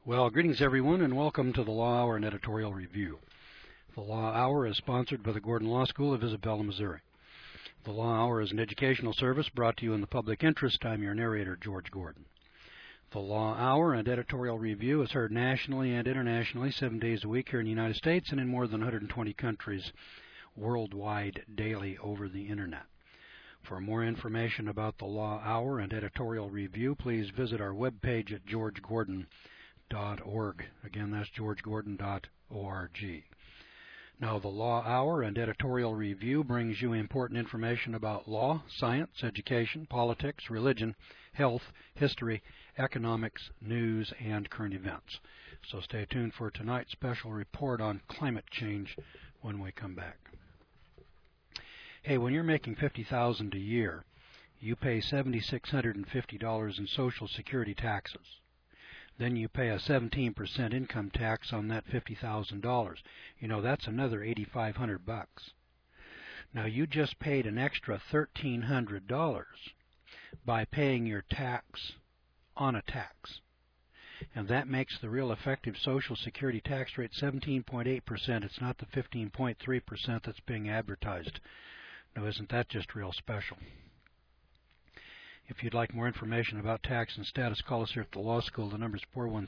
Well, greetings everyone, and welcome to the Law Hour and Editorial Review. The Law Hour is sponsored by the Gordon Law School of Isabella, Missouri. The Law Hour is an educational service brought to you in the public interest. I'm your narrator, George Gordon. The Law Hour and Editorial Review is heard nationally and internationally 7 days a week here in the United States and in more than 120 countries worldwide daily over the Internet. For more information about the Law Hour and Editorial Review, please visit our webpage at georgegordon.org. Again, that's georgegordon.org. Now, the Law Hour and Editorial Review brings you important information about law, science, education, politics, religion, health, history, economics, news, and current events. So stay tuned for tonight's special report on climate change when we come back. Hey, when you're making $50,000 a year, you pay $7,650 in Social Security taxes. Then you pay a 17% income tax on that $50,000. You know, that's another $8,500 bucks. Now, you just paid an extra $1,300 by paying your tax on a tax. And that makes the real effective Social Security tax rate 17.8%. It's not the 15.3% that's being advertised. Now, isn't that just real special? If you'd like more information about tax and status, call us here at the law school. The number is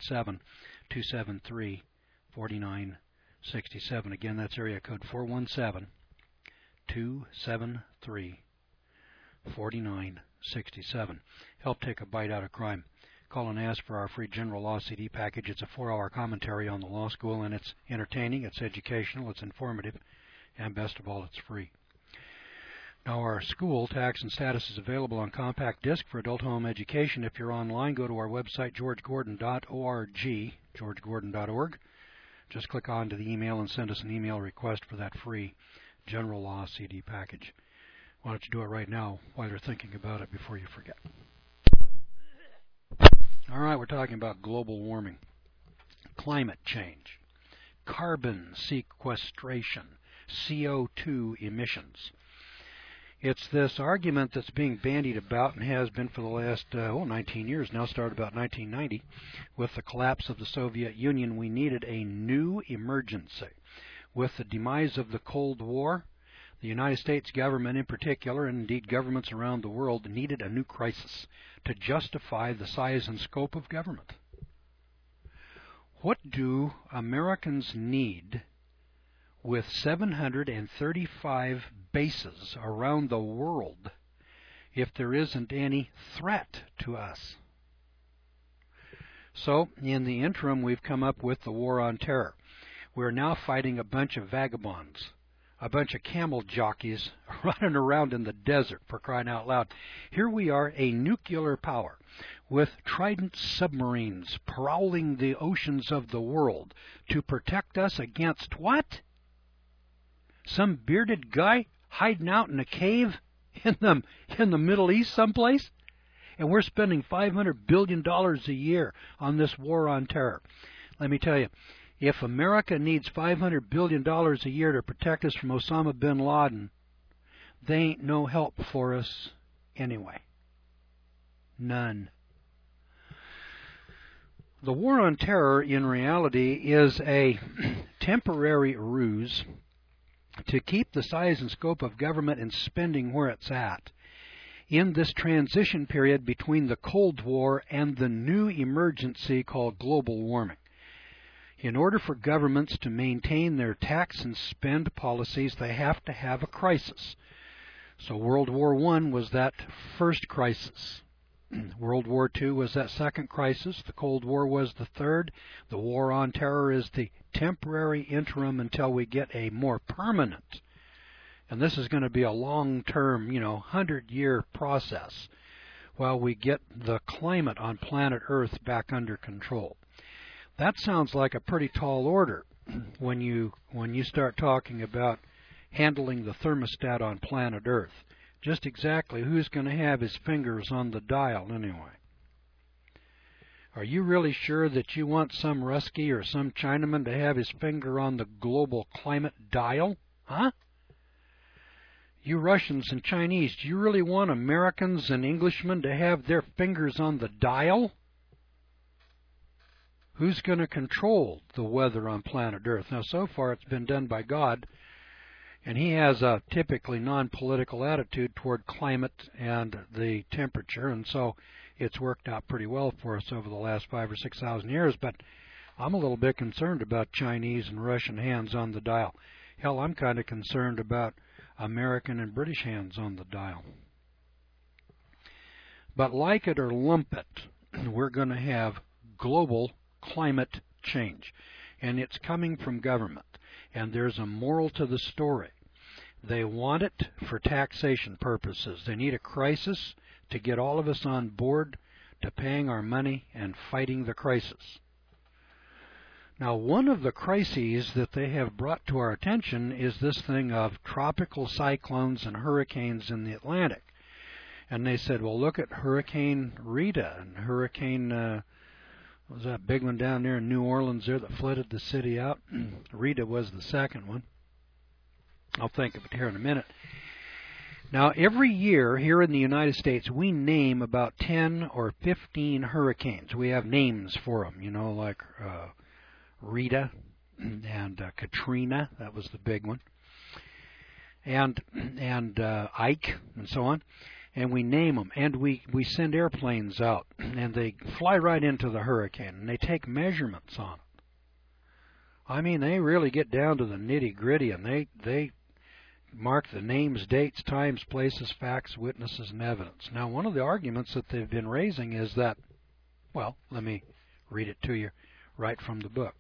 417-273-4967. Again, that's area code 417-273-4967. Help take a bite out of crime. Call and ask for our free general law CD package. It's a 4-hour commentary on the law school, and it's entertaining, it's educational, it's informative, and best of all, it's free. Now, our school, Tax and Status, is available on compact disc for adult home education. If you're online, go to our website, georgegordon.org, georgegordon.org. Just click on to the email and send us an email request for that free general law CD package. Why don't you do it right now while you're thinking about it before you forget. All right, we're talking about global warming, climate change, carbon sequestration, CO2 emissions. It's this argument that's being bandied about and has been for the last 19 years now, started about 1990. With the collapse of the Soviet Union, we needed a new emergency. With the demise of the Cold War, the United States government in particular, and indeed governments around the world, needed a new crisis to justify the size and scope of government. What do Americans need with 735 bases around the world if there isn't any threat to us? So, in the interim, we've come up with the War on Terror. We're now fighting a bunch of vagabonds, a bunch of camel jockeys running around in the desert, for crying out loud. Here we are, a nuclear power, with Trident submarines prowling the oceans of the world to protect us against what? Some bearded guy hiding out in a cave in the Middle East someplace? And we're spending $500 billion a year on this war on terror. Let me tell you, if America needs $500 billion a year to protect us from Osama bin Laden, they ain't no help for us anyway. None. The war on terror, in reality, is a temporary ruse to keep the size and scope of government and spending where it's at in this transition period between the Cold War and the new emergency called global warming. In order for governments to maintain their tax and spend policies, they have to have a crisis. So World War I was that first crisis. World War II was that second crisis. The Cold War was the third. The War on Terror is the temporary interim until we get a more permanent. And this is going to be a long-term, 100-year process while we get the climate on planet Earth back under control. That sounds like a pretty tall order when you start talking about handling the thermostat on planet Earth. Just exactly who's going to have his fingers on the dial anyway? Are you really sure that you want some Rusky or some Chinaman to have his finger on the global climate dial? Huh? You Russians and Chinese, do you really want Americans and Englishmen to have their fingers on the dial? who's going to control the weather on planet Earth? Now, so far it's been done by God, and He has a typically non-political attitude toward climate and the temperature, and so it's worked out pretty well for us over the last 5,000 or 6,000 years. But I'm a little bit concerned about Chinese and Russian hands on the dial. Hell, I'm kind of concerned about American and British hands on the dial. But like it or lump it, we're going to have global climate change, and it's coming from government. And there's a moral to the story. They want it for taxation purposes. They need a crisis to get all of us on board to paying our money and fighting the crisis. Now, one of the crises that they have brought to our attention is this thing of tropical cyclones and hurricanes in the Atlantic. And they said, well, look at Hurricane Rita and Hurricane, what was that big one down there in New Orleans there that flooded the city out? Rita was the second one. I'll think of it here in a minute. Now, every year here in the United States, we name about 10 or 15 hurricanes. We have names for them, you know, like Rita and Katrina, that was the big one, and Ike and so on. And we name them, and we send airplanes out, and they fly right into the hurricane, and they take measurements on it. I mean, they really get down to the nitty-gritty, and they mark the names, dates, times, places, facts, witnesses, and evidence. Now, one of the arguments that they've been raising is that, well, let me read it to you right from the book.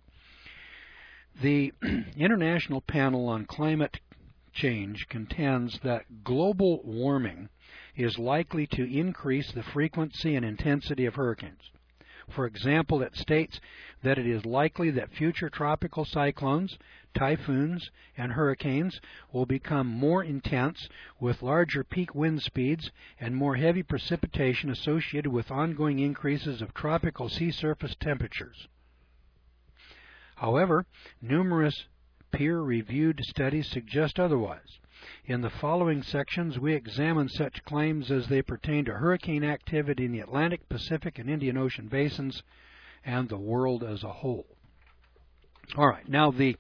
The International Panel on Climate Change contends that global warming is likely to increase the frequency and intensity of hurricanes. For example, it states that it is likely that future tropical cyclones, typhoons, and hurricanes will become more intense with larger peak wind speeds and more heavy precipitation associated with ongoing increases of tropical sea surface temperatures. However, numerous peer-reviewed studies suggest otherwise. In the following sections, we examine such claims as they pertain to hurricane activity in the Atlantic, Pacific, and Indian Ocean basins and the world as a whole. All right, now the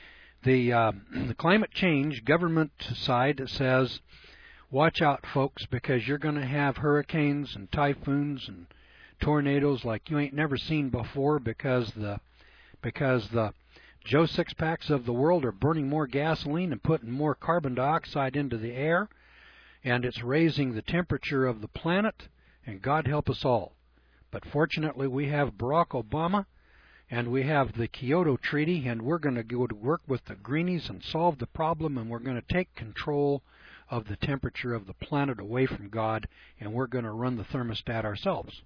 climate change government side says, watch out, folks, because you're going to have hurricanes and typhoons and tornadoes like you ain't never seen before because the Joe Sixpacks of the world are burning more gasoline and putting more carbon dioxide into the air, and it's raising the temperature of the planet, and God help us all. But fortunately, we have Barack Obama, and we have the Kyoto Treaty, and we're going to go to work with the greenies and solve the problem, and we're going to take control of the temperature of the planet away from God, and we're going to run the thermostat ourselves.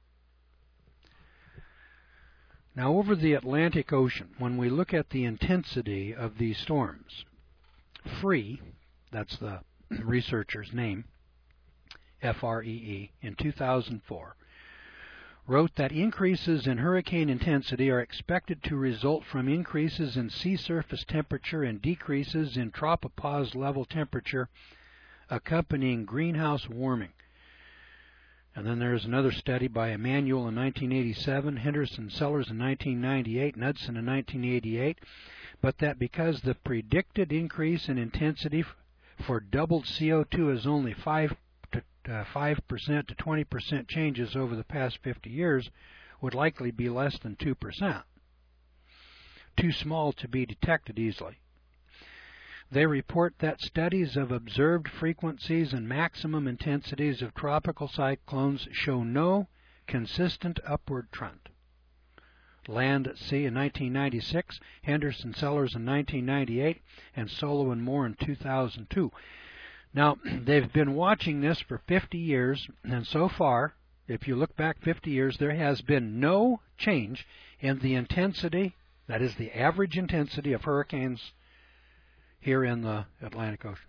Now, over the Atlantic Ocean, when we look at the intensity of these storms, Free, that's the researcher's name, F-R-E-E, in 2004, wrote that increases in hurricane intensity are expected to result from increases in sea surface temperature and decreases in tropopause level temperature accompanying greenhouse warming. And then there's another study by Emanuel in 1987, Henderson Sellers in 1998, Knudsen in 1988, but that because the predicted increase in intensity for doubled CO2 is only 5% to 20% changes over the past 50 years, would likely be less than 2%. Too small to be detected easily. They report that studies of observed frequencies and maximum intensities of tropical cyclones show no consistent upward trend. Land at Sea in 1996, Henderson Sellers in 1998, and Solo and Moore in 2002. Now, they've been watching this for 50 years, and so far, if you look back 50 years, there has been no change in the intensity, that is the average intensity of hurricanes here in the Atlantic Ocean.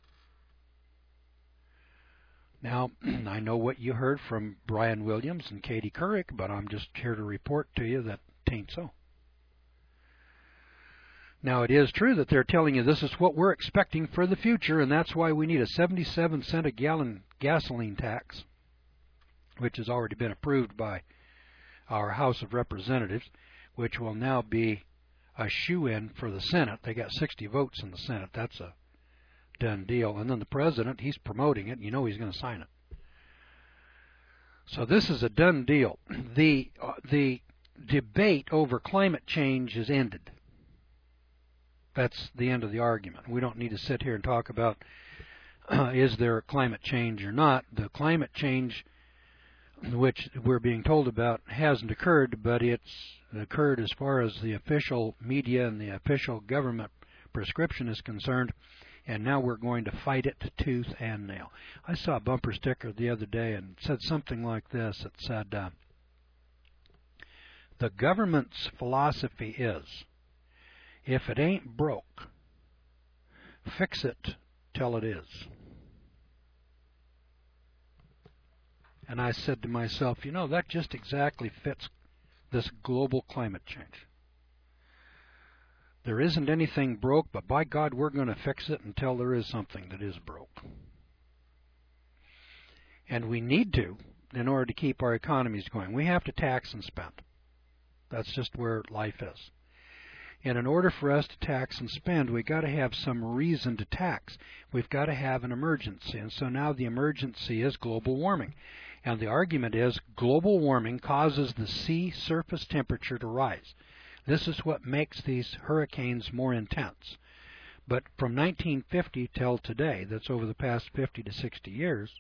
Now, I know what you heard from Brian Williams and Katie Couric, but I'm just here to report to you that it ain't so. Now, it is true that they're telling you this is what we're expecting for the future, and that's why we need a 77-cent a gallon gasoline tax, which has already been approved by our House of Representatives, which will now be a shoo-in for the Senate. They got 60 votes in the Senate. That's a done deal. And then the President, he's promoting it. You know he's going to sign it. So this is a done deal. The debate over climate change is ended. That's the end of the argument. We don't need to sit here and talk about is there climate change or not. The climate change which we're being told about hasn't occurred, but it's occurred as far as the official media and the official government prescription is concerned, and now we're going to fight it tooth and nail. I saw a bumper sticker the other day and it said something like this. It said, the government's philosophy is, if it ain't broke, fix it till it is. And I said to myself, you know, that just exactly fits this global climate change. There isn't anything broke, but by God, we're going to fix it until there is something that is broke. And we need to, in order to keep our economies going. We have to tax and spend. That's just where life is. And in order for us to tax and spend, we've got to have some reason to tax. We've got to have an emergency. And so now the emergency is global warming. And the argument is global warming causes the sea surface temperature to rise. This is what makes these hurricanes more intense. But from 1950 till today, that's over the past 50 to 60 years,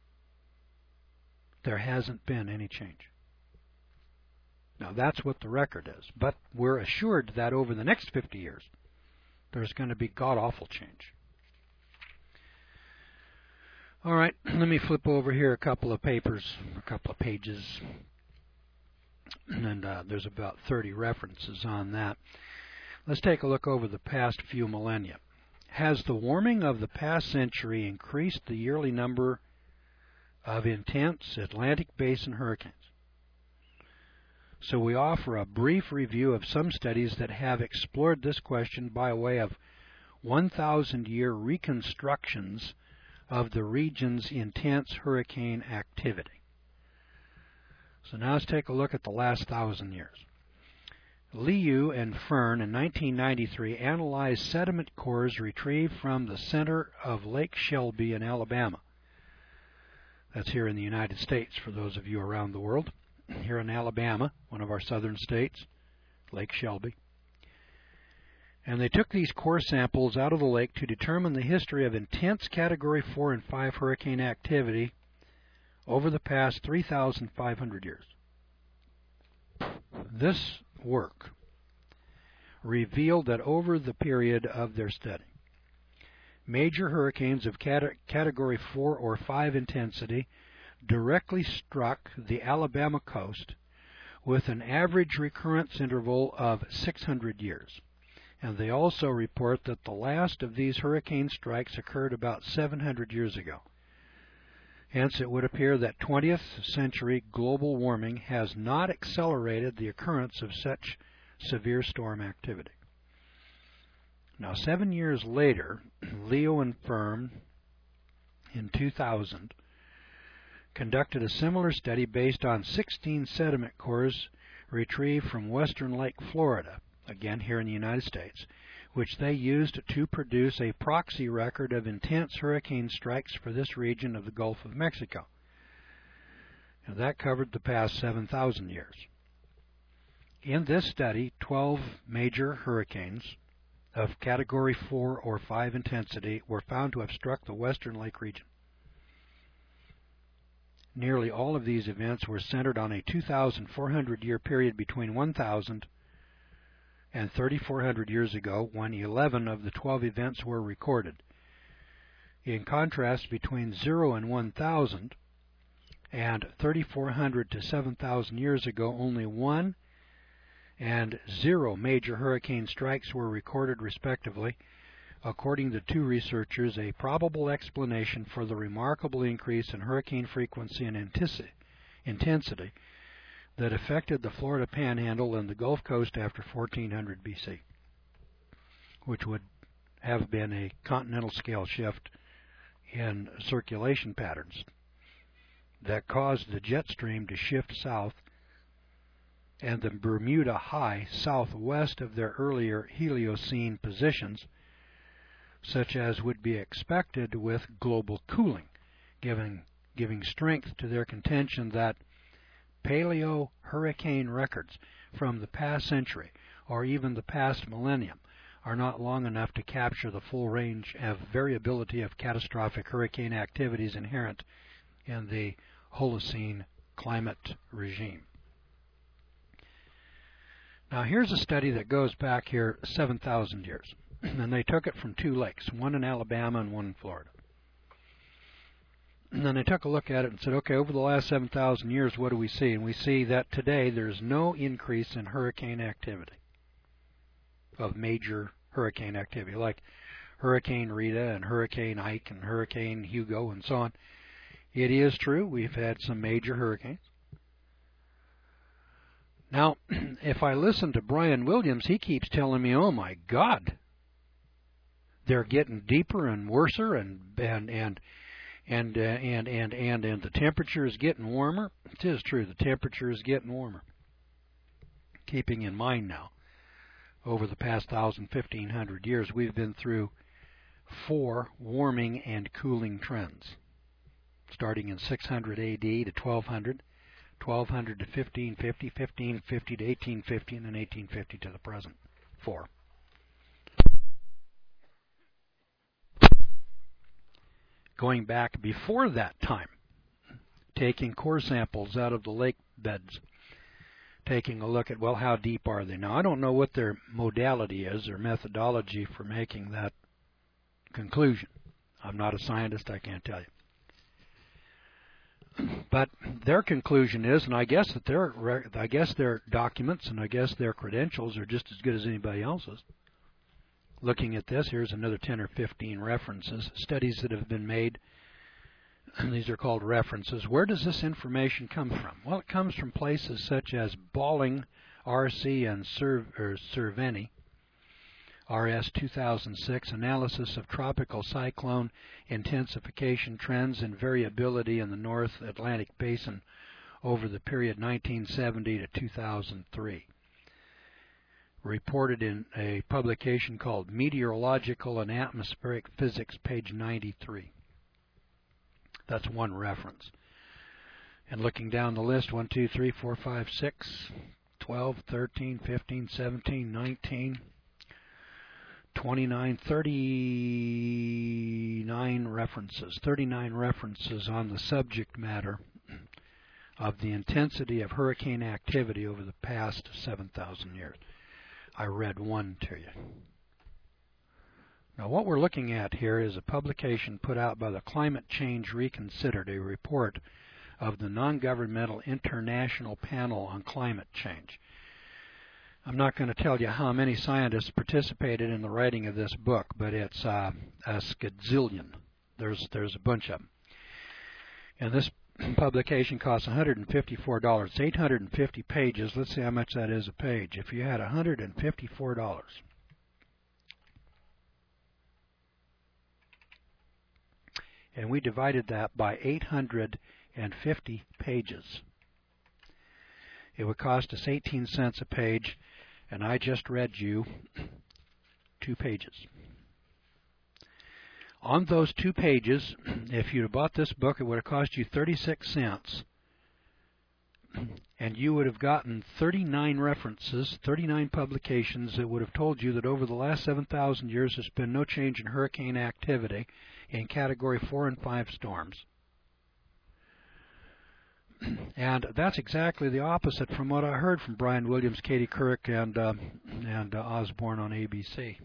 there hasn't been any change. Now that's what the record is. But we're assured that over the next 50 years, there's going to be god-awful change. All right, let me flip over here a couple of papers, a couple of pages, and there's about 30 references on that. Let's take a look over the past few millennia. Has the warming of the past century increased the yearly number of intense Atlantic Basin hurricanes? So we offer a brief review of some studies that have explored this question by way of 1,000-year reconstructions of the region's intense hurricane activity. So now let's take a look at the last 1,000 years. Liu and Fern in 1993 analyzed sediment cores retrieved from the center of Lake Shelby in Alabama. That's here in the United States for those of you around the world. Here in Alabama, one of our southern states, Lake Shelby. And they took these core samples out of the lake to determine the history of intense Category 4 and 5 hurricane activity over the past 3,500 years. This work revealed that over the period of their study, major hurricanes of Category 4 or 5 intensity directly struck the Alabama coast with an average recurrence interval of 600 years. And they also report that the last of these hurricane strikes occurred about 700 years ago. Hence, it would appear that 20th century global warming has not accelerated the occurrence of such severe storm activity. Now, 7 years later, Leo and Fern in 2000 conducted a similar study based on 16 sediment cores retrieved from western Lake Florida, again here in the United States, which they used to produce a proxy record of intense hurricane strikes for this region of the Gulf of Mexico. And that covered the past 7,000 years. In this study, 12 major hurricanes of Category 4 or 5 intensity were found to have struck the western lake region. Nearly all of these events were centered on a 2,400-year period between 1,000 and 3,400 years ago, when 11 of the 12 events were recorded. In contrast, between 0 and 1,000 and 3,400 to 7,000 years ago, only 1 and 0 major hurricane strikes were recorded respectively, according to two researchers, a probable explanation for the remarkable increase in hurricane frequency and intensity that affected the Florida Panhandle and the Gulf Coast after 1400 BC, which would have been a continental scale shift in circulation patterns that caused the jet stream to shift south and the Bermuda High southwest of their earlier Heliocene positions, such as would be expected with global cooling, giving strength to their contention that paleo-hurricane records from the past century or even the past millennium are not long enough to capture the full range of variability of catastrophic hurricane activities inherent in the Holocene climate regime. Now here's a study that goes back here 7,000 years, and they took it from two lakes, one in Alabama and one in Florida. And then they took a look at it and said, okay, over the last 7,000 years, what do we see? And we see that today there's no increase in hurricane activity, of major hurricane activity, like Hurricane Rita and Hurricane Ike and Hurricane Hugo and so on. It is true, we've had some major hurricanes. Now, if I listen to Brian Williams, he keeps telling me, oh my God, they're getting deeper and worser and the temperature is getting warmer. It is true, the temperature is getting warmer. Keeping in mind now, over the past 1,000, 1,500 years, we've been through 4 warming and cooling trends, starting in 600 AD to 1200, 1200 to 1550, 1550 to 1850, and then 1850 to the present. 4. Going back before that time, taking core samples out of the lake beds, taking a look at, well, how deep are they? Now, I don't know what their modality is, their methodology for making that conclusion. I'm not a scientist, I can't tell you. But their conclusion is, and I guess that their documents and I guess their credentials are just as good as anybody else's. Looking at this, here's another 10 or 15 references, studies that have been made. And these are called references. Where does this information come from? Well, it comes from places such as Balling, R.C., and Cerveni, R.S. 2006, Analysis of Tropical Cyclone Intensification Trends and Variability in the North Atlantic Basin over the period 1970 to 2003. Reported in a publication called Meteorological and Atmospheric Physics, page 93. That's one reference. And looking down the list, 1, 2, 3, 4, 5, 6, 12, 13, 15, 17, 19, 29, 39 references. 39 references on the subject matter of the intensity of hurricane activity over the past 7,000 years. I read one to you. Now, what we're looking at here is a publication put out by the Climate Change Reconsidered, a report of the Non-Governmental International Panel on Climate Change. I'm not going to tell you how many scientists participated in the writing of this book, but it's a skadzillion. There's a bunch of them. And this publication costs $154. It's 850 pages. Let's see how much that is a page. If you had $154, and we divided that by 850 pages, it would cost us 18 cents a page, and I just read you 2 pages. On those 2 pages, if you'd have bought this book, it would have cost you 36 cents, and you would have gotten 39 references, 39 publications that would have told you that over the last 7,000 years there's been no change in hurricane activity in Category 4 and 5 storms. And that's exactly the opposite from what I heard from Brian Williams, Katie Couric, and Osborne on ABC.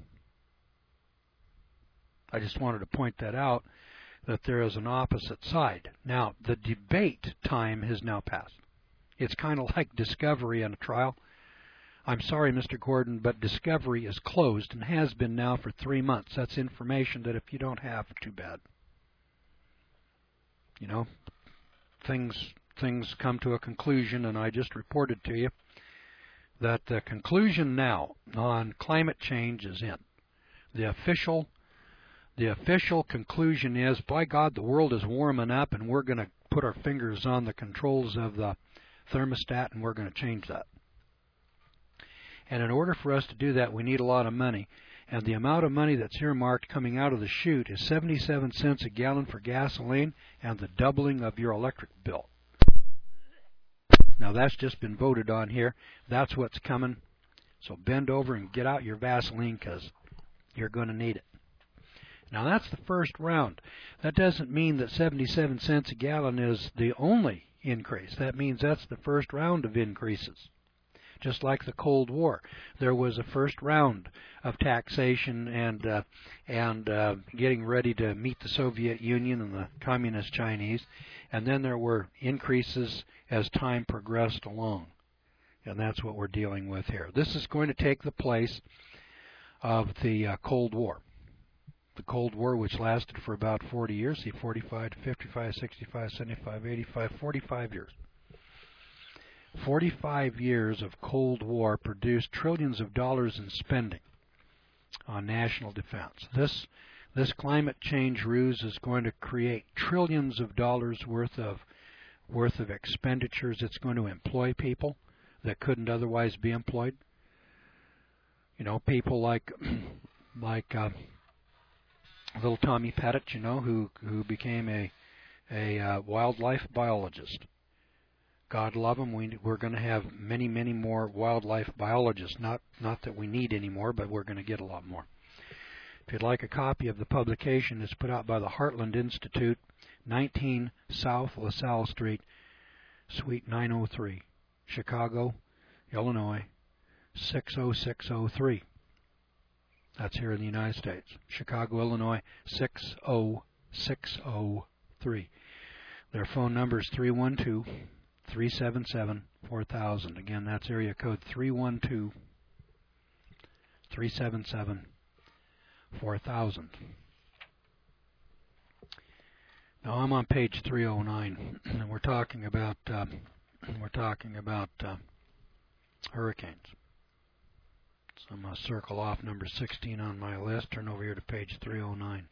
I just wanted to point that out, that there is an opposite side. Now, the debate time has now passed. It's kind of like discovery in a trial. I'm sorry, Mr. Gordon, but discovery is closed and has been now for 3 months. That's information that if you don't have, too bad. You know, things come to a conclusion, and I just reported to you that the conclusion now on climate change is in. The official conclusion is, by God, the world is warming up, and we're going to put our fingers on the controls of the thermostat, and we're going to change that. And in order for us to do that, we need a lot of money. And the amount of money that's earmarked coming out of the chute is 77 cents a gallon for gasoline and the doubling of your electric bill. Now that's just been voted on here. That's what's coming. So bend over and get out your Vaseline because you're going to need it. Now that's the first round. That doesn't mean that 77 cents a gallon is the only increase. That means that's the first round of increases. Just like the Cold War, there was a first round of taxation and getting ready to meet the Soviet Union and the Communist Chinese, and then there were increases as time progressed along, and that's what we're dealing with here. This is going to take the place of the Cold War. The Cold War, which lasted for about 40 years, see 45 to 55, 65, 75, 85, 45 years. 45 years of Cold War produced trillions of dollars in spending on national defense. This climate change ruse is going to create trillions of dollars worth of expenditures. It's going to employ people that couldn't otherwise be employed. You know, people like little Tommy Pettit, you know, who became a wildlife biologist. God love them. We're going to have many, many more wildlife biologists. Not that we need any more, but we're going to get a lot more. If you'd like a copy of the publication, it's put out by the Heartland Institute, 19 South LaSalle Street, Suite 903, Chicago, Illinois, 60603. That's here in the United States. Chicago, Illinois, 60603. Their phone number is 312-377-4000. Again, that's area code 312-377-4000. Now I'm on page 309, and we're talking about hurricanes. So I'm going to circle off number 16 on my list. Turn over here to page 309.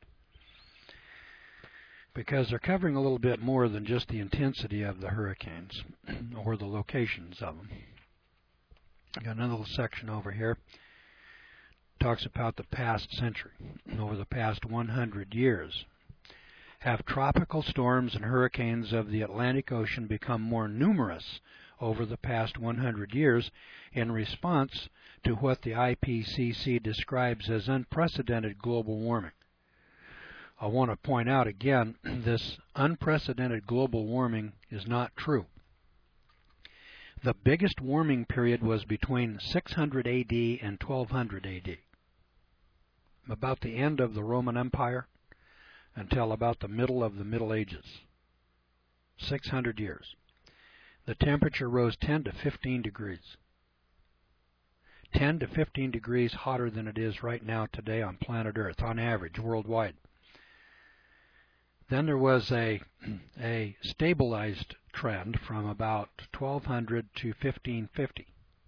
Because they're covering a little bit more than just the intensity of the hurricanes or the locations of them. I got another little section over here. Talks about the past century. Over the past 100 years, have tropical storms and hurricanes of the Atlantic Ocean become more numerous over the past 100 years in response to what the IPCC describes as unprecedented global warming. I want to point out again, this unprecedented global warming is not true. The biggest warming period was between 600 AD and 1200 AD, about the end of the Roman Empire until about the middle of the Middle Ages, 600 years. The temperature rose 10 to 15 degrees. 10 to 15 degrees hotter than it is right now today on planet Earth, on average, worldwide. Then there was a stabilized trend from about 1200 to 1550.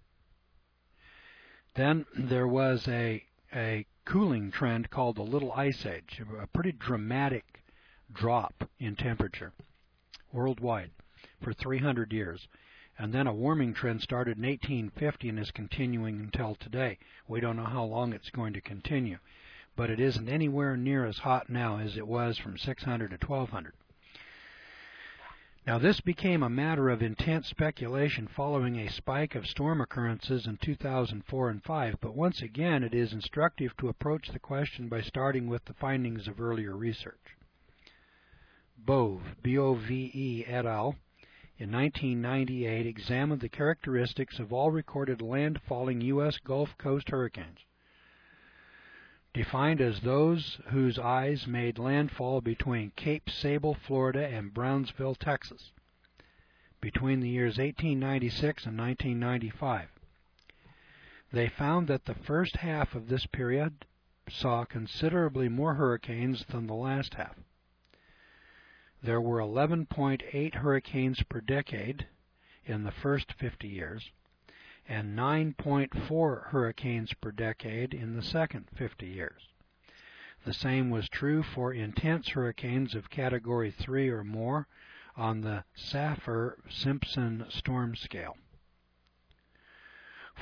Then there was a cooling trend called the Little Ice Age, a pretty dramatic drop in temperature worldwide for 300 years. And then a warming trend started in 1850 and is continuing until today. We don't know how long it's going to continue, but it isn't anywhere near as hot now as it was from 600 to 1200. Now, this became a matter of intense speculation following a spike of storm occurrences in 2004 and 5, but once again it is instructive to approach the question by starting with the findings of earlier research. Bove, B-O-V-E, et al., in 1998 examined the characteristics of all recorded landfalling U.S. Gulf Coast hurricanes, defined as those whose eyes made landfall between Cape Sable, Florida, and Brownsville, Texas, between the years 1896 and 1995. They found that the first half of this period saw considerably more hurricanes than the last half. There were 11.8 hurricanes per decade in the first 50 years, and 9.4 hurricanes per decade in the second 50 years. The same was true for intense hurricanes of Category 3 or more on the Saffir-Simpson storm scale.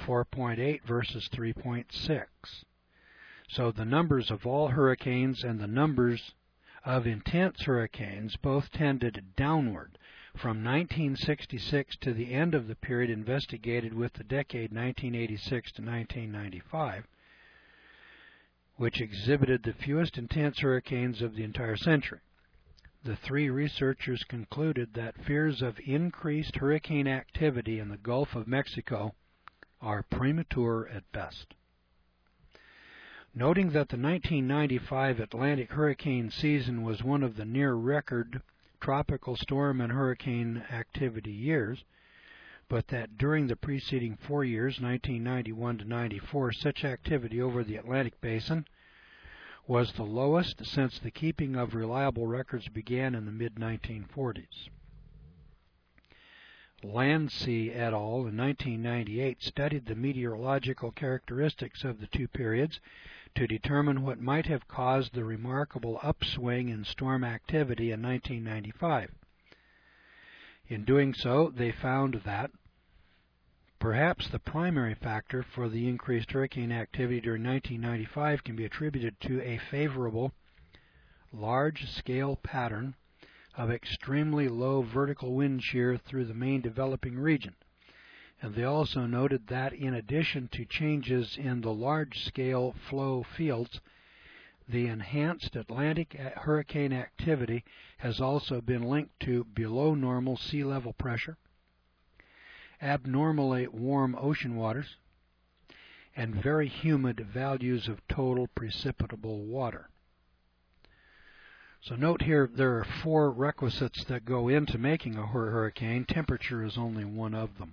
4.8 versus 3.6. So the numbers of all hurricanes and the numbers of intense hurricanes both tended downward from 1966 to the end of the period investigated with the decade 1986 to 1995, which exhibited the fewest intense hurricanes of the entire century. The three researchers concluded that fears of increased hurricane activity in the Gulf of Mexico are premature at best. Noting that the 1995 Atlantic hurricane season was one of the near-record tropical storm and hurricane activity years, but that during the preceding 4 years, 1991 to 94, such activity over the Atlantic basin was the lowest since the keeping of reliable records began in the mid-1940s. Landsea et al. In 1998 studied the meteorological characteristics of the two periods to determine what might have caused the remarkable upswing in storm activity in 1995. In doing so, they found that perhaps the primary factor for the increased hurricane activity during 1995 can be attributed to a favorable large-scale pattern of extremely low vertical wind shear through the main developing region. And they also noted that in addition to changes in the large-scale flow fields, the enhanced Atlantic hurricane activity has also been linked to below normal sea level pressure, abnormally warm ocean waters, and very humid values of total precipitable water. So note here there are 4 requisites that go into making a hurricane. Temperature is only one of them.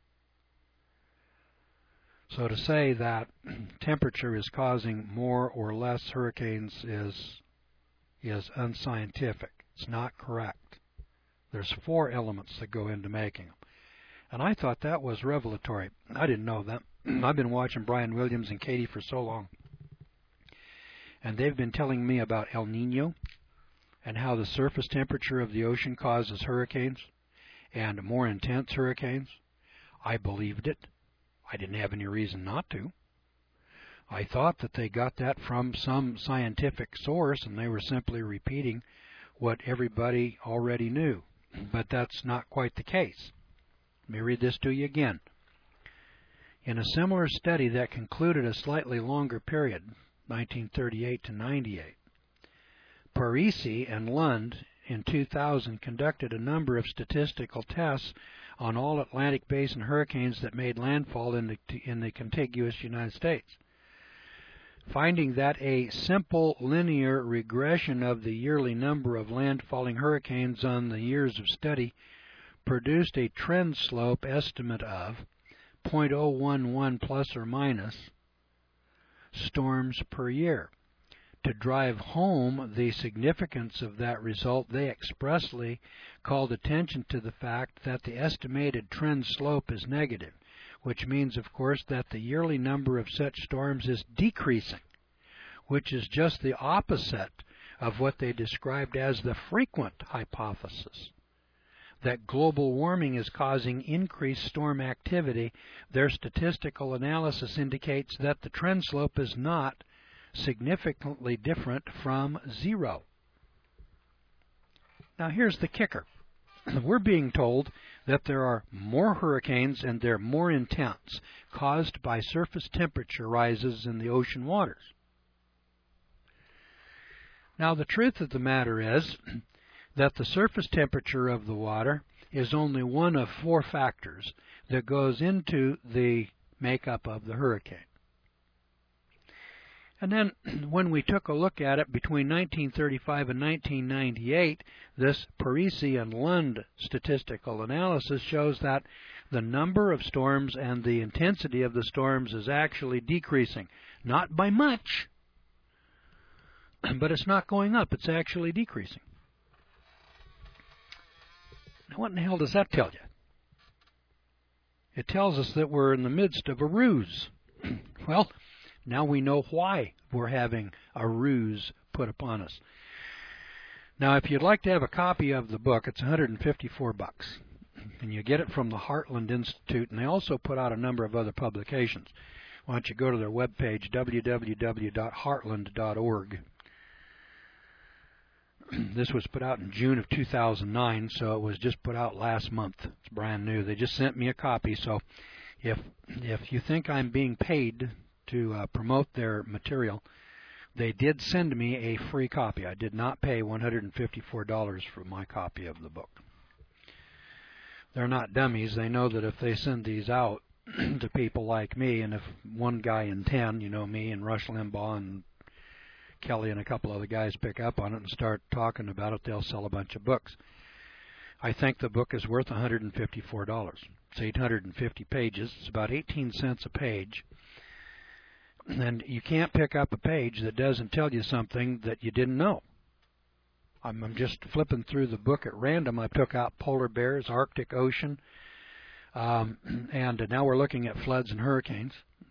So to say that temperature is causing more or less hurricanes is unscientific. It's not correct. There's 4 elements that go into making them. And I thought that was revelatory. I didn't know that. I've been watching Brian Williams and Katie for so long. And they've been telling me about El Nino and how the surface temperature of the ocean causes hurricanes and more intense hurricanes. I believed it. I didn't have any reason not to. I thought that they got that from some scientific source and they were simply repeating what everybody already knew. But that's not quite the case. Let me read this to you again. In a similar study that concluded a slightly longer period, 1938 to 98, Parisi and Lund in 2000 conducted a number of statistical tests on all Atlantic Basin hurricanes that made landfall in the contiguous United States, finding that a simple linear regression of the yearly number of landfalling hurricanes on the years of study produced a trend slope estimate of 0.011 plus or minus storms per year. To drive home the significance of that result, they expressly called attention to the fact that the estimated trend slope is negative, which means, of course, that the yearly number of such storms is decreasing, which is just the opposite of what they described as the frequent hypothesis, that global warming is causing increased storm activity. Their statistical analysis indicates that the trend slope is not significantly different from 0. Now here's the kicker. We're being told that there are more hurricanes and they're more intense, caused by surface temperature rises in the ocean waters. Now the truth of the matter is that the surface temperature of the water is only one of 4 factors that goes into the makeup of the hurricane. And then when we took a look at it between 1935 and 1998, this Parisi and Lund statistical analysis shows that the number of storms and the intensity of the storms is actually decreasing. Not by much, but it's not going up. It's actually decreasing. Now, what in the hell does that tell you? It tells us that we're in the midst of a ruse. Well, now we know why we're having a ruse put upon us. Now, if you'd like to have a copy of the book, it's $154. And you get it from the Heartland Institute, and they also put out a number of other publications. Why don't you go to their webpage, www.heartland.org. This was put out in June of 2009, so it was just put out last month. It's brand new. They just sent me a copy, so if you think I'm being paid to promote their material, they did send me a free copy. I did not pay $154 for my copy of the book. They're not dummies. They know that if they send these out to people like me, and if one guy in 10, me and Rush Limbaugh and Kelly and a couple other guys pick up on it and start talking about it, they'll sell a bunch of books. I think the book is worth $154. It's 850 pages. It's about 18 cents a page. And you can't pick up a page that doesn't tell you something that you didn't know. I'm just flipping through the book at random. I took out polar bears, Arctic Ocean, and now we're looking at floods and hurricanes,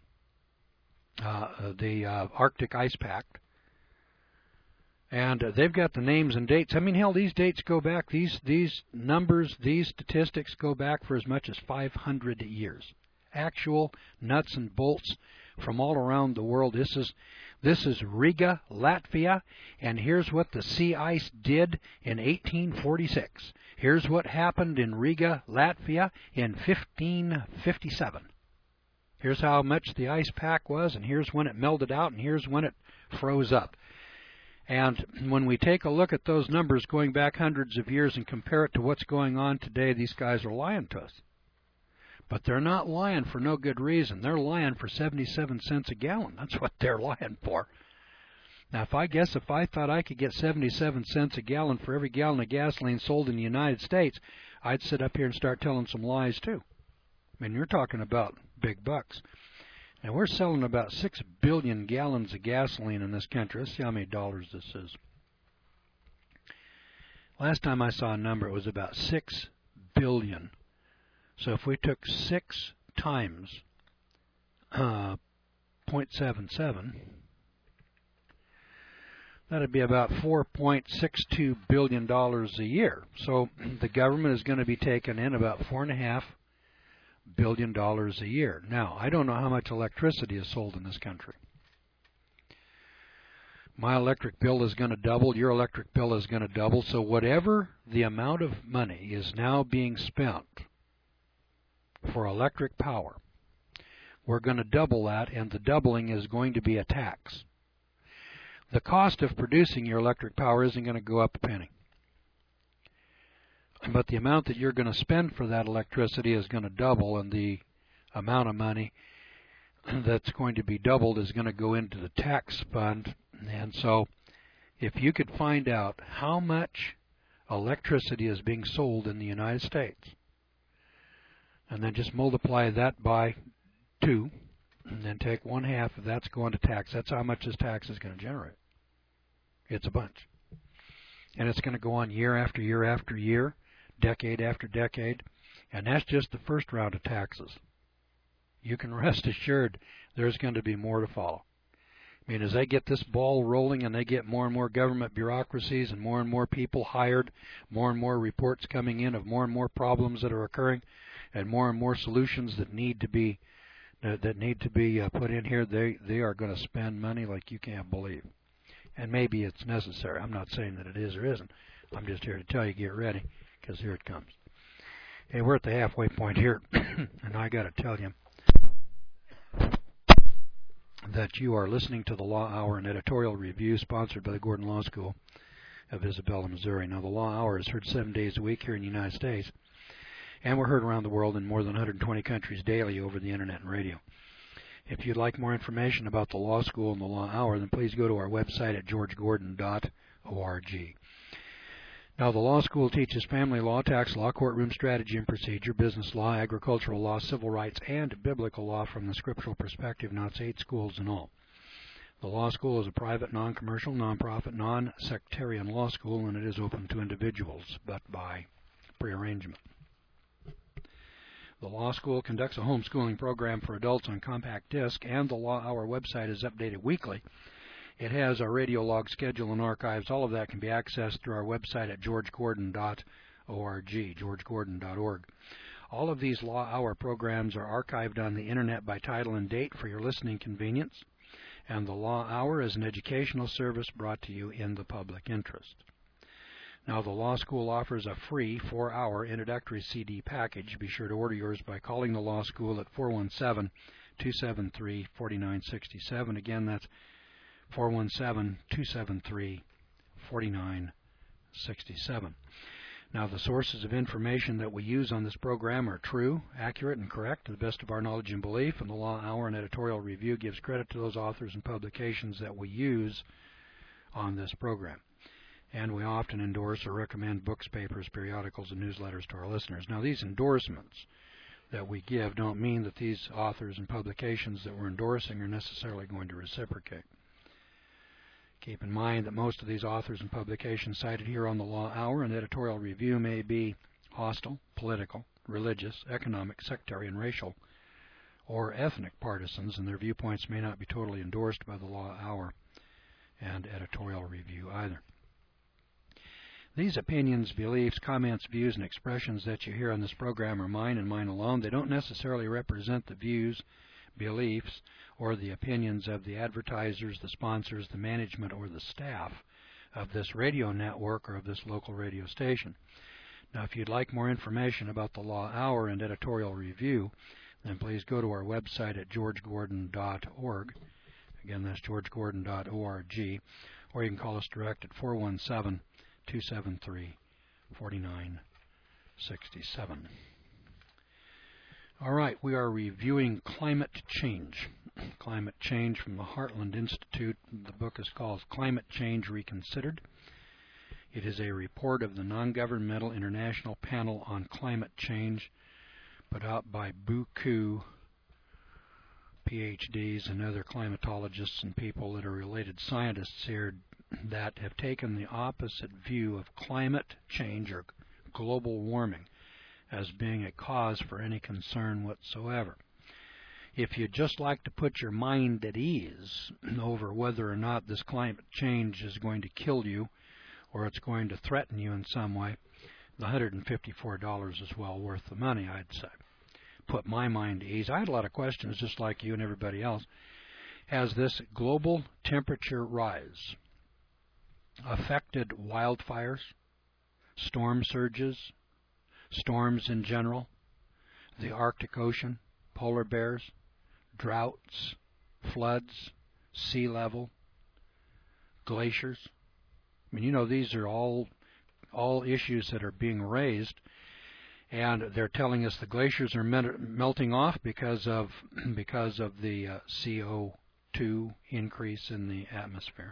the Arctic Ice Pack. And they've got the names and dates. I mean, hell, these dates go back, these numbers, these statistics go back for as much as 500 years. Actual nuts and bolts from all around the world. This is Riga, Latvia, and here's what the sea ice did in 1846. Here's what happened in Riga, Latvia in 1557. Here's how much the ice pack was, and here's when it melted out, and here's when it froze up. And when we take a look at those numbers going back hundreds of years and compare it to what's going on today, these guys are lying to us. But they're not lying for no good reason. They're lying for 77 cents a gallon. That's what they're lying for. Now, if I thought I could get 77 cents a gallon for every gallon of gasoline sold in the United States, I'd sit up here and start telling some lies too. I mean, you're talking about big bucks. And we're selling about 6 billion gallons of gasoline in this country. Let's see how many dollars this is. Last time I saw a number, it was about 6 billion. So if we took 6 times 0.77, that'd be about $4.62 billion a year. So the government is going to be taking in about $4.5 billion a year. Now, I don't know how much electricity is sold in this country. My electric bill is going to double. Your electric bill is going to double. So whatever the amount of money is now being spent for electric power, we're going to double that, and the doubling is going to be a tax. The cost of producing your electric power isn't going to go up a penny. But the amount that you're going to spend for that electricity is going to double, and the amount of money that's going to be doubled is going to go into the tax fund. And so if you could find out how much electricity is being sold in the United States, and then just multiply that by 2, and then take 1/2 of that's going to tax. That's how much this tax is going to generate. It's a bunch. And it's going to go on year after year after year, decade after decade, and that's just the first round of taxes. You can rest assured there's going to be more to follow. I mean, as they get this ball rolling and they get more and more government bureaucracies and more people hired, more and more reports coming in of more and more problems that are occurring, and more solutions that need to be put in here, they are going to spend money like you can't believe. And maybe it's necessary. I'm not saying that it is or isn't. I'm just here to tell you, get ready, because here it comes. Hey, we're at the halfway point here, and I got to tell you that you are listening to the Law Hour, an editorial review sponsored by the Gordon Law School of Isabella, Missouri. Now, the Law Hour is heard 7 days a week here in the United States, and we're heard around the world in more than 120 countries daily over the Internet and radio. If you'd like more information about the Law School and the Law Hour, then please go to our website at georgegordon.org. Now, the Law School teaches family law, tax law, courtroom strategy and procedure, business law, agricultural law, civil rights, and biblical law from the scriptural perspective. Now, it's 8 schools in all. The Law School is a private, non-commercial, non-profit, non-sectarian law school, and it is open to individuals, but by prearrangement. The Law School conducts a homeschooling program for adults on compact disc, and the Law Hour website is updated weekly. It has a radio log schedule and archives. All of that can be accessed through our website at georgegordon.org. georgegordon.org. All of these Law Hour programs are archived on the Internet by title and date for your listening convenience, and the Law Hour is an educational service brought to you in the public interest. Now, the law school offers a free 4-hour introductory CD package. Be sure to order yours by calling the law school at 417-273-4967. Again, that's 417-273-4967. Now, the sources of information that we use on this program are true, accurate, and correct to the best of our knowledge and belief, and the Law Hour and Editorial Review gives credit to those authors and publications that we use on this program. And we often endorse or recommend books, papers, periodicals, and newsletters to our listeners. Now, these endorsements that we give don't mean that these authors and publications that we're endorsing are necessarily going to reciprocate. Keep in mind that most of these authors and publications cited here on the Law Hour and Editorial Review may be hostile, political, religious, economic, sectarian, racial, or ethnic partisans, and their viewpoints may not be totally endorsed by the Law Hour and Editorial Review either. These opinions, beliefs, comments, views, and expressions that you hear on this program are mine and mine alone. They don't necessarily represent the views, beliefs, or the opinions of the advertisers, the sponsors, the management, or the staff of this radio network or of this local radio station. Now, if you'd like more information about the Law Hour and Editorial Review, then please go to our website at georgegordon.org. Again, that's georgegordon.org, or you can call us direct at 417-273-4967. All right, we are reviewing climate change. Climate change from the Heartland Institute. The book is called Climate Change Reconsidered. It is a report of the Non-Governmental International Panel on Climate Change, put out by Buku PhDs and other climatologists and people that are related scientists here that have taken the opposite view of climate change or global warming as being a cause for any concern whatsoever. If you'd just like to put your mind at ease over whether or not this climate change is going to kill you or it's going to threaten you in some way, the $154 is well worth the money, I'd say. Put my mind at ease. I had a lot of questions just like you and everybody else. Has this global temperature rise affected wildfires, storm surges, storms in general, the Arctic Ocean, polar bears, droughts, floods, sea level, glaciers? I mean, you know, these are all issues that are being raised, and they're telling us the glaciers are melting off because of the CO2 increase in the atmosphere.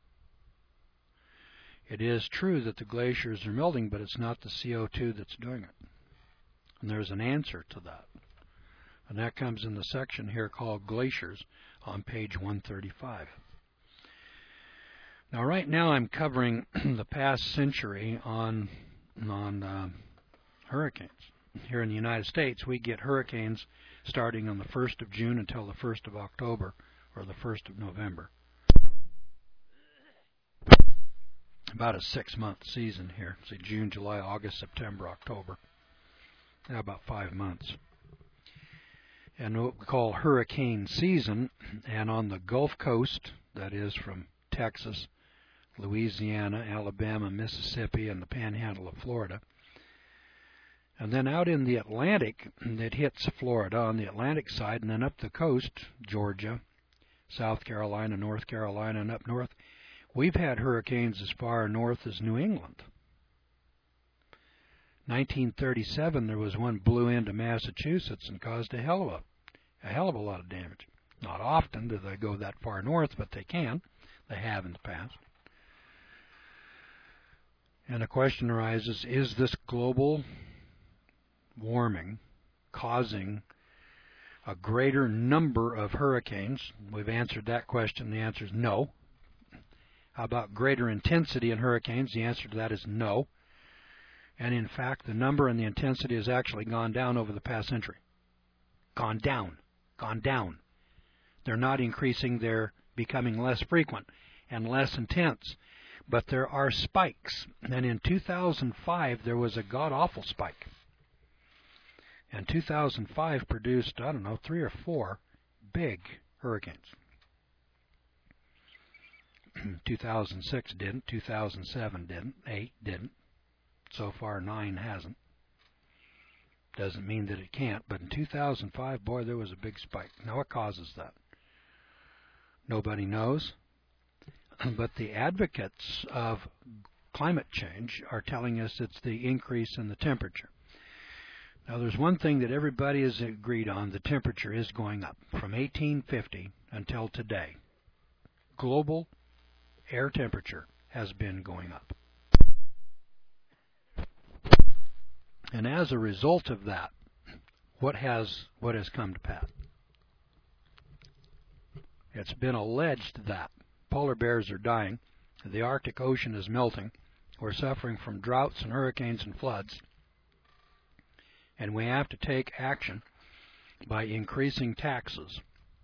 It is true that the glaciers are melting, but it's not the CO2 that's doing it. And there's an answer to that. And that comes in the section here called Glaciers on page 135. Now, right now I'm covering the past century on hurricanes. Here in the United States, we get hurricanes starting on the 1st of June until the 1st of October or the 1st of November. About a 6-month season here. See, June, July, August, September, October. About 5 months. And what we call hurricane season, and on the Gulf Coast, that is from Texas, Louisiana, Alabama, Mississippi, and the panhandle of Florida. And then out in the Atlantic, it hits Florida on the Atlantic side, and then up the coast, Georgia, South Carolina, North Carolina, and up north, we've had hurricanes as far north as New England. 1937, there was one blew into Massachusetts and caused a hell of a lot of damage. Not often do they go that far north, but they can. They have in the past. And the question arises, is this global warming causing a greater number of hurricanes? We've answered that question. The answer is no. How about greater intensity in hurricanes? The answer to that is no. And in fact, the number and the intensity has actually gone down over the past century. Gone down. They're not increasing, they're becoming less frequent and less intense. But there are spikes, and in 2005 there was a god-awful spike. And 2005 produced, I don't know, 3 or 4 big hurricanes. 2006 didn't, 2007 didn't, 8 didn't. So far 9 hasn't. Doesn't mean that it can't, but in 2005, boy, there was a big spike. Now what causes that? Nobody knows. But the advocates of climate change are telling us it's the increase in the temperature. Now there's one thing that everybody has agreed on: the temperature is going up from 1850 until today. Global air temperature has been going up. And as a result of that, what has come to pass? It's been alleged that polar bears are dying, the Arctic Ocean is melting, we're suffering from droughts and hurricanes and floods, and we have to take action by increasing taxes.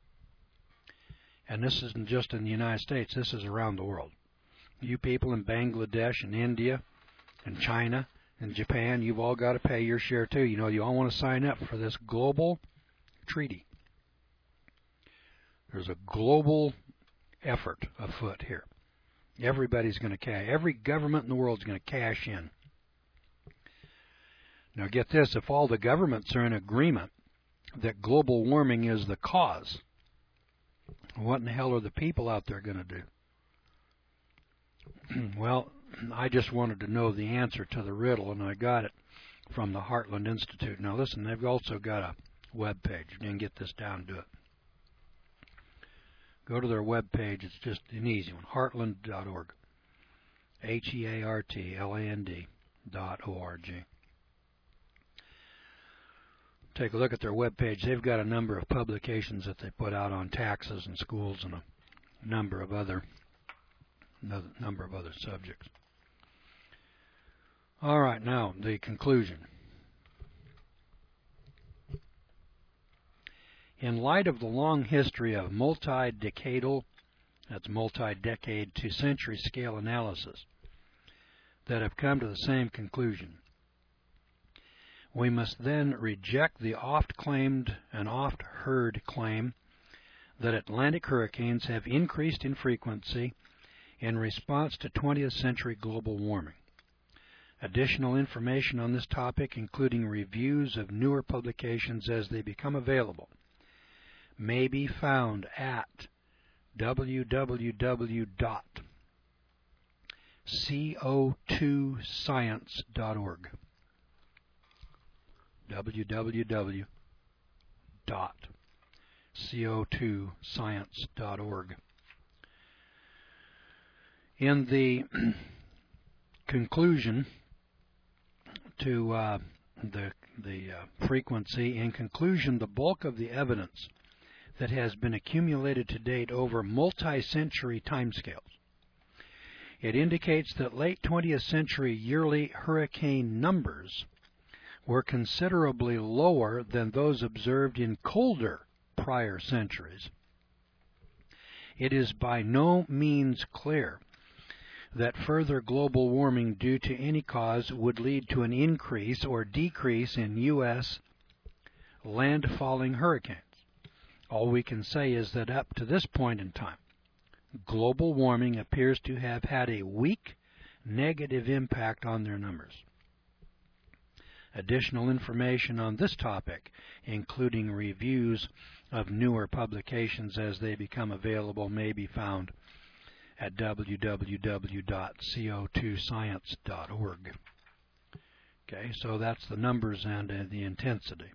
And this isn't just in the United States, this is around the world. You people in Bangladesh and India and China and Japan, you've all got to pay your share too. You know, you all want to sign up for this global treaty. There's a global effort afoot here. Everybody's going to cash. Every government in the world is going to cash in. Now get this, if all the governments are in agreement that global warming is the cause, what in the hell are the people out there going to do? Well, I just wanted to know the answer to the riddle, and I got it from the Heartland Institute. Now listen, they've also got a web page. You can get this down to it. Go to their web page. It's just an easy one, heartland.org. HEARTLAND.org. Take a look at their web page. They've got a number of publications that they put out on taxes and schools and a number of other subjects. All right, now the conclusion. In light of the long history of multi-decade to century scale analysis that have come to the same conclusion, we must then reject the oft-claimed and oft-heard claim that Atlantic hurricanes have increased in frequency in response to 20th century global warming. Additional information on this topic, including reviews of newer publications as they become available, may be found at www.co2science.org. www.co2science.org. In the conclusion to the frequency, in conclusion, the bulk of the evidence that has been accumulated to date over multi-century timescales, it indicates that late 20th century yearly hurricane numbers were considerably lower than those observed in colder prior centuries. It is by no means clear that further global warming due to any cause would lead to an increase or decrease in U.S. landfalling hurricanes. All we can say is that up to this point in time, global warming appears to have had a weak negative impact on their numbers. Additional information on this topic, including reviews of newer publications as they become available, may be found at www.co2science.org. Okay, so that's the numbers and the intensity.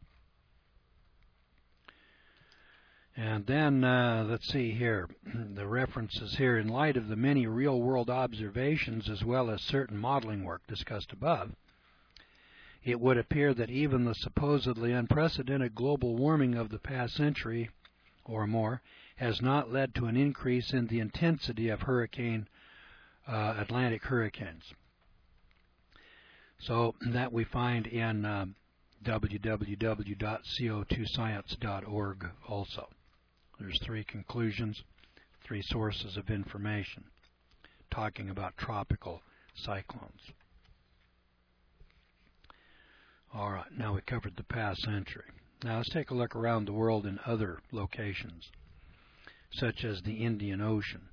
And then, let's see here, the references here. In light of the many real-world observations as well as certain modeling work discussed above, it would appear that even the supposedly unprecedented global warming of the past century or more has not led to an increase in the intensity of Atlantic hurricanes. So that we find in www.co2science.org also. There's 3 conclusions, 3 sources of information talking about tropical cyclones. All right, now we covered the past century. Now let's take a look around the world in other locations, such as the Indian Ocean.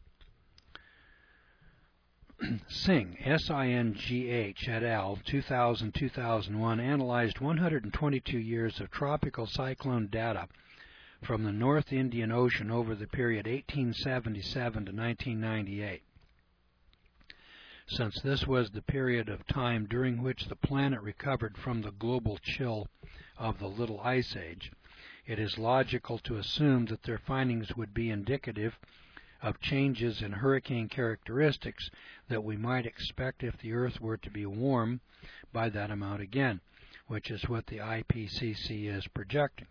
Singh, S-I-N-G-H, et al., 2000-2001, analyzed 122 years of tropical cyclone data from the North Indian Ocean over the period 1877 to 1998. Since this was the period of time during which the planet recovered from the global chill of the Little Ice Age, it is logical to assume that their findings would be indicative of changes in hurricane characteristics that we might expect if the Earth were to be warm by that amount again, which is what the IPCC is projecting.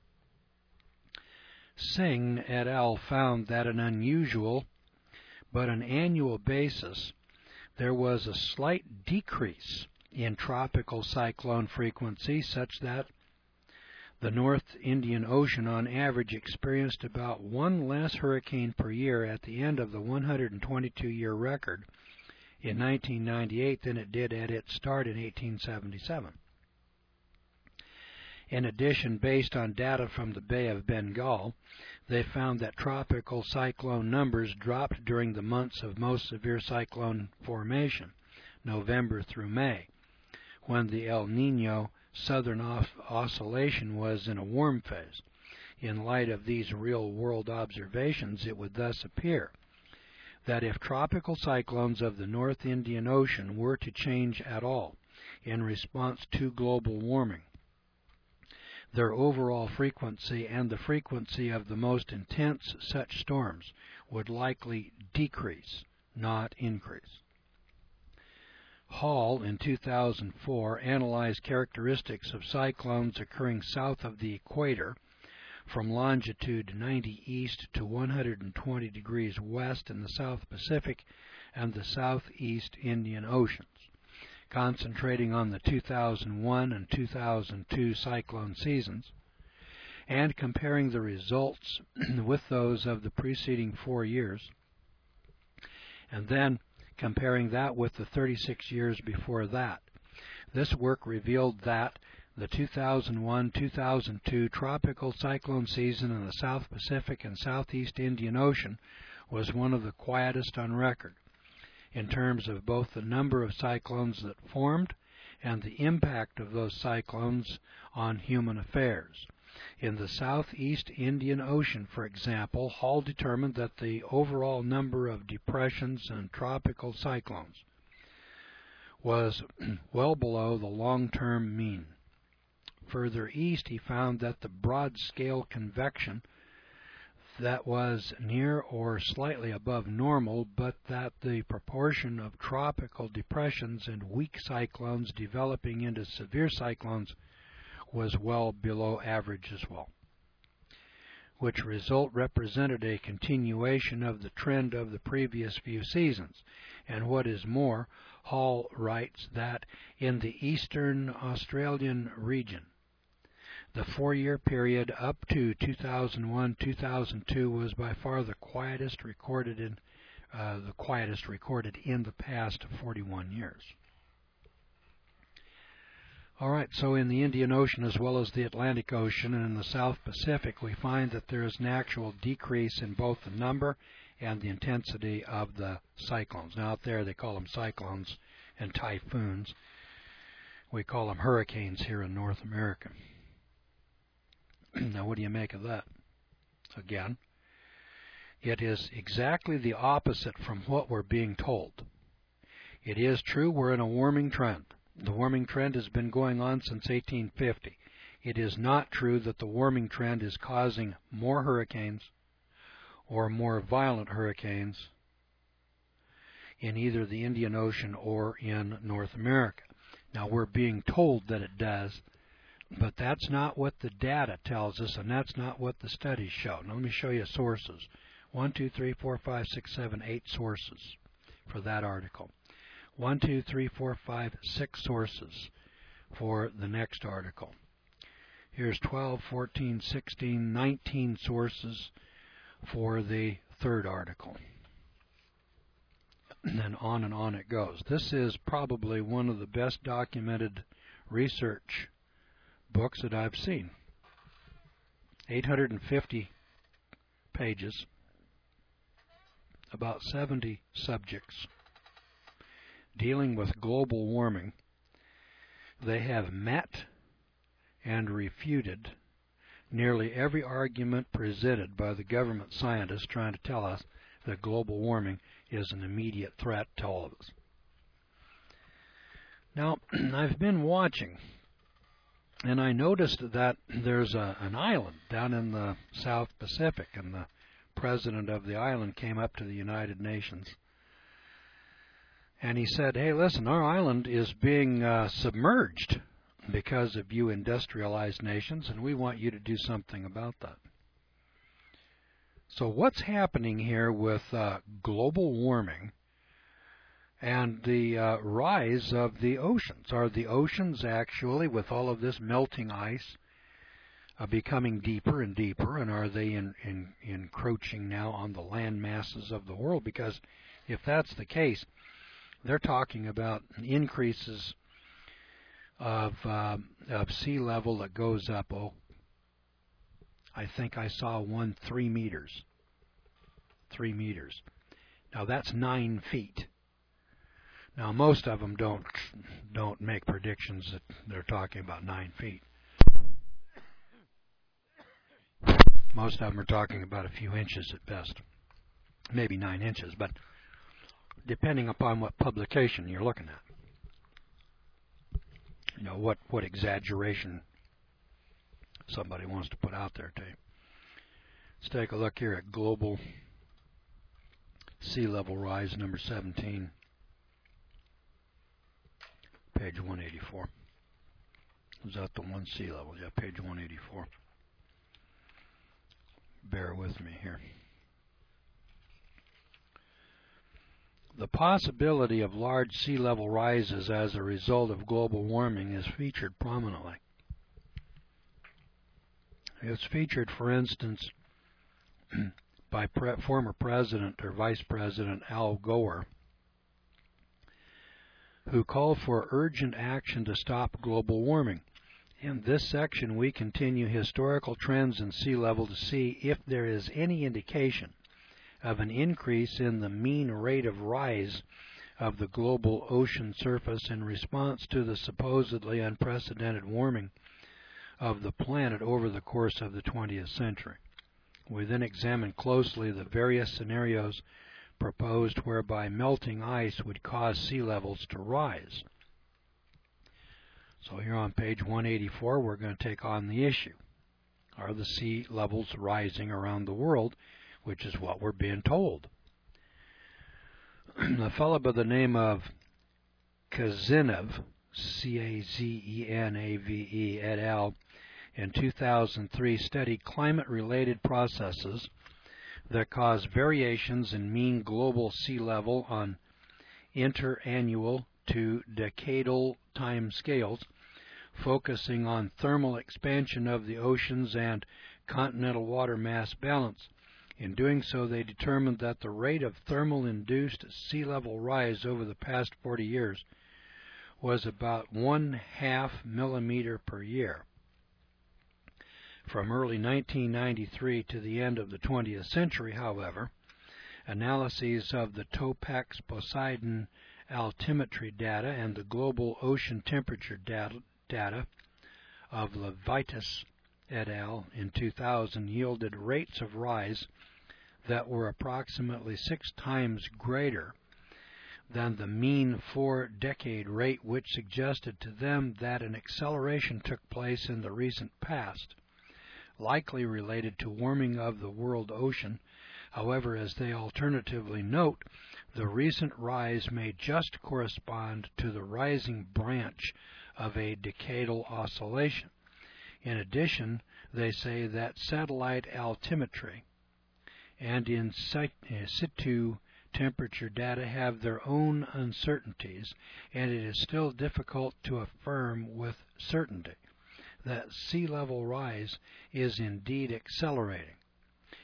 Singh et al. Found that an unusual but an annual basis there was a slight decrease in tropical cyclone frequency, such that the North Indian Ocean on average experienced about one less hurricane per year at the end of the 122-year record in 1998 than it did at its start in 1877. In addition, based on data from the Bay of Bengal, they found that tropical cyclone numbers dropped during the months of most severe cyclone formation, November through May, when the El Niño southern oscillation was in a warm phase. In light of these real-world observations, it would thus appear that if tropical cyclones of the North Indian Ocean were to change at all in response to global warming, their overall frequency and the frequency of the most intense such storms would likely decrease, not increase. Hall, in 2004, analyzed characteristics of cyclones occurring south of the equator from longitude 90 east to 120 degrees west in the South Pacific and the Southeast Indian Oceans, concentrating on the 2001 and 2002 cyclone seasons, and comparing the results with those of the preceding 4 years, and then comparing that with the 36 years before that. This work revealed that the 2001-2002 tropical cyclone season in the South Pacific and Southeast Indian Ocean was one of the quietest on record, in terms of both the number of cyclones that formed and the impact of those cyclones on human affairs. In the Southeast Indian Ocean, for example, Hall determined that the overall number of depressions and tropical cyclones was well below the long-term mean. Further east, he found that the broad-scale convection that was near or slightly above normal, but that the proportion of tropical depressions and weak cyclones developing into severe cyclones was well below average as well, which result represented a continuation of the trend of the previous few seasons. And what is more, Hall writes that in the eastern Australian region, the 4-year period up to 2001-2002 was by far the quietest recorded in the past 41 years. All right, so in the Indian Ocean as well as the Atlantic Ocean and in the South Pacific, we find that there is an actual decrease in both the number and the intensity of the cyclones. Now out there they call them cyclones and typhoons. We call them hurricanes here in North America. Now what do you make of that? Again, it is exactly the opposite from what we're being told. It is true we're in a warming trend. The warming trend has been going on since 1850. It is not true that the warming trend is causing more hurricanes or more violent hurricanes in either the Indian Ocean or in North America. Now we're being told that it does, but that's not what the data tells us, and that's not what the studies show. Now let me show you sources. 1, 2, 3, 4, 5, 6, 7, 8 sources for that article. 1, 2, 3, 4, 5, 6 sources for the next article. Here's 12, 14, 16, 19 sources for the third article. and on it goes. This is probably one of the best documented research books that I've seen. 850 pages, about 70 subjects, dealing with global warming. They have met and refuted nearly every argument presented by the government scientists trying to tell us that global warming is an immediate threat to all of us. Now, I've been watching, and I noticed that there's an island down in the South Pacific, and the president of the island came up to the United Nations, and he said, hey, listen, our island is being submerged because of you industrialized nations, and we want you to do something about that. So what's happening here with global warming and the rise of the oceans? Are the oceans actually, with all of this melting ice, becoming deeper and deeper, and are they encroaching now on the land masses of the world? Because if that's the case, they're talking about increases of sea level that goes up, I think I saw one 3 meters. 3 meters. Now that's 9 feet. Now most of them don't make predictions that they're talking about 9 feet. Most of them are talking about a few inches at best, maybe 9 inches, but depending upon what publication you're looking at. You know, what exaggeration somebody wants to put out there to you. Let's take a look here at global sea level rise, number 17, page 184. Is that the one sea level? Yeah, page 184. Bear with me here. The possibility of large sea level rises as a result of global warming is featured prominently. It's featured, for instance, by former President or Vice President Al Gore, who called for urgent action to stop global warming. In this section, we continue historical trends in sea level to see if there is any indication of an increase in the mean rate of rise of the global ocean surface in response to the supposedly unprecedented warming of the planet over the course of the 20th century. We then examine closely the various scenarios proposed whereby melting ice would cause sea levels to rise. So here on page 184, we're going to take on the issue. Are the sea levels rising around the world? Which is what we're being told. A fellow by the name of Kazanave, C-A-Z-E-N-A-V-E, et al., in 2003 studied climate-related processes that cause variations in mean global sea level on interannual to decadal time scales, focusing on thermal expansion of the oceans and continental water mass balance. In doing so, they determined that the rate of thermal-induced sea level rise over the past 40 years was about 1/2 millimeter per year. From early 1993 to the end of the 20th century, however, analyses of the Topex-Poseidon altimetry data and the global ocean temperature data of Levitas et al. In 2000 yielded rates of rise that were approximately 6 times greater than the mean 4-decade rate, which suggested to them that an acceleration took place in the recent past, likely related to warming of the world ocean. However, as they alternatively note, the recent rise may just correspond to the rising branch of a decadal oscillation. In addition, they say that satellite altimetry and in situ temperature data have their own uncertainties, and it is still difficult to affirm with certainty that sea level rise is indeed accelerating.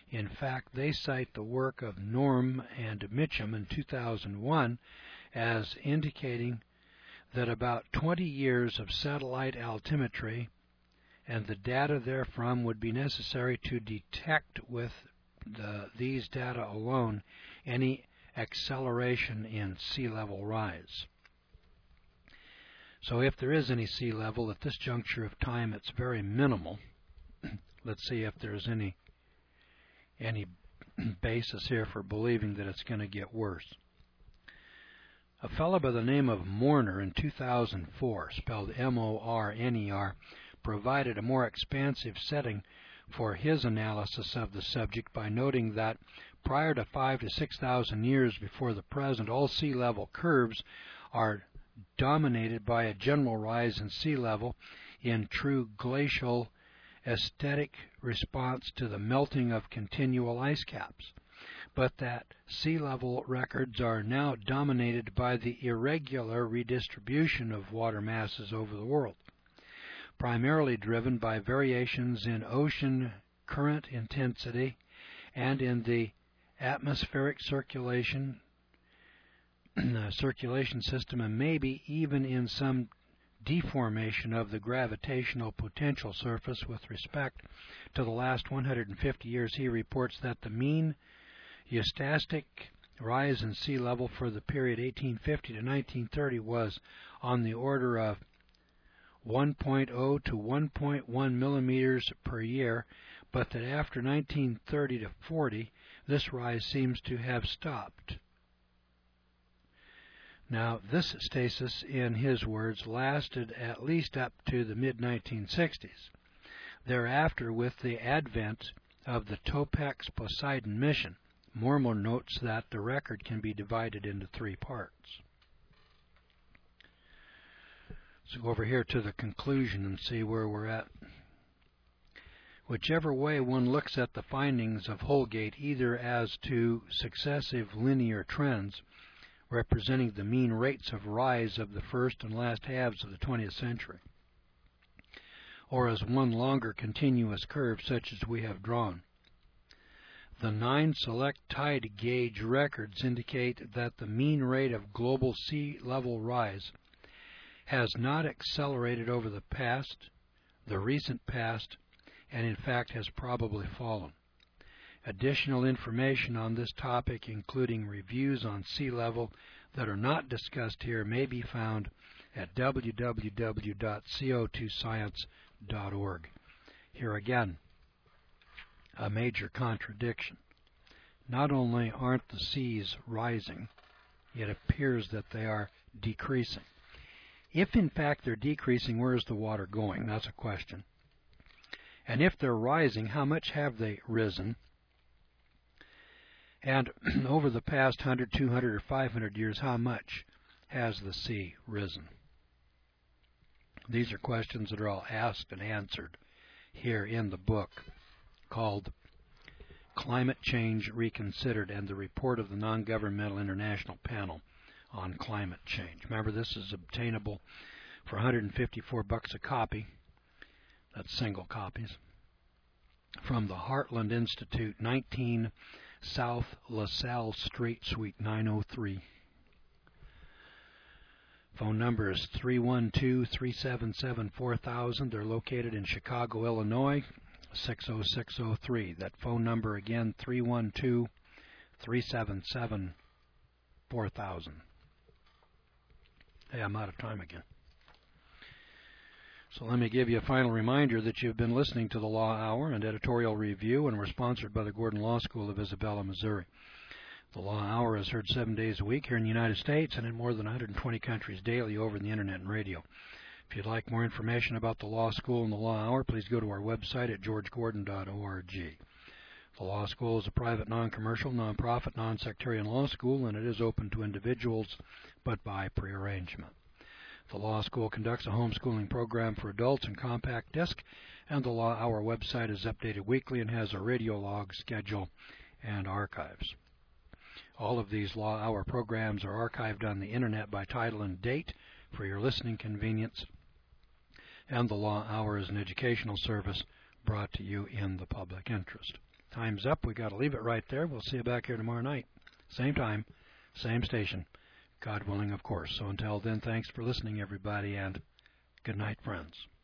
In fact, they cite the work of Norm and Mitchum in 2001 as indicating that about 20 years of satellite altimetry and the data therefrom would be necessary to detect with these data alone any acceleration in sea level rise. So if there is any sea level at this juncture of time, it's very minimal. Let's see if there's any basis here for believing that it's going to get worse. A fellow by the name of Morner in 2004, spelled M-O-R-N-E-R, provided a more expansive setting for his analysis of the subject by noting that prior to 5,000 to 6,000 years before the present, all sea level curves are dominated by a general rise in sea level in true glacial aesthetic response to the melting of continual ice caps, but that sea level records are now dominated by the irregular redistribution of water masses over the world, primarily driven by variations in ocean current intensity and in the atmospheric circulation system, and maybe even in some deformation of the gravitational potential surface with respect to the last 150 years. He reports that the mean eustastic rise in sea level for the period 1850 to 1930 was on the order of 1.0 to 1.1 millimeters per year, but that after 1930 to 40, this rise seems to have stopped. Now, this stasis, in his words, lasted at least up to the mid-1960s. Thereafter, with the advent of the Topex Poseidon mission, Mormor notes that the record can be divided into three parts. So go over here to the conclusion and see where we're at. Whichever way one looks at the findings of Holgate, either as to successive linear trends representing the mean rates of rise of the first and last halves of the 20th century, or as one longer continuous curve such as we have drawn, the 9 select tide gauge records indicate that the mean rate of global sea level rise has not accelerated over the recent past, and in fact has probably fallen. Additional information on this topic, including reviews on sea level that are not discussed here, may be found at www.co2science.org. Here again, a major contradiction. Not only aren't the seas rising, it appears that they are decreasing. If in fact they're decreasing, where is the water going? That's a question. And if they're rising, how much have they risen? And over the past 100, 200, or 500 years, how much has the sea risen? These are questions that are all asked and answered here in the book called Climate Change Reconsidered and the Report of the Non-Governmental International Panel on Climate Change. Remember, this is obtainable for $154 a copy. That's single copies. From the Heartland Institute, 19 South LaSalle Street, Suite 903. Phone number is 312-377-4000. They're located in Chicago, Illinois, 60603. That phone number again, 312-377-4000. Hey, I'm out of time again. So let me give you a final reminder that you've been listening to the Law Hour and Editorial Review, and we're sponsored by the Gordon Law School of Isabella, Missouri. The Law Hour is heard 7 days a week here in the United States and in more than 120 countries daily over the Internet and radio. If you'd like more information about the Law School and the Law Hour, please go to our website at georgegordon.org. The Law School is a private, non-commercial, non-profit, non-sectarian law school, and it is open to individuals, but by prearrangement. The Law School conducts a homeschooling program for adults in compact disc, and the Law Hour website is updated weekly and has a radio log, schedule, and archives. All of these Law Hour programs are archived on the Internet by title and date for your listening convenience, and the Law Hour is an educational service brought to you in the public interest. Time's up. We got to leave it right there. We'll see you back here tomorrow night. Same time, same station. God willing, of course. So until then, thanks for listening, everybody, and good night, friends.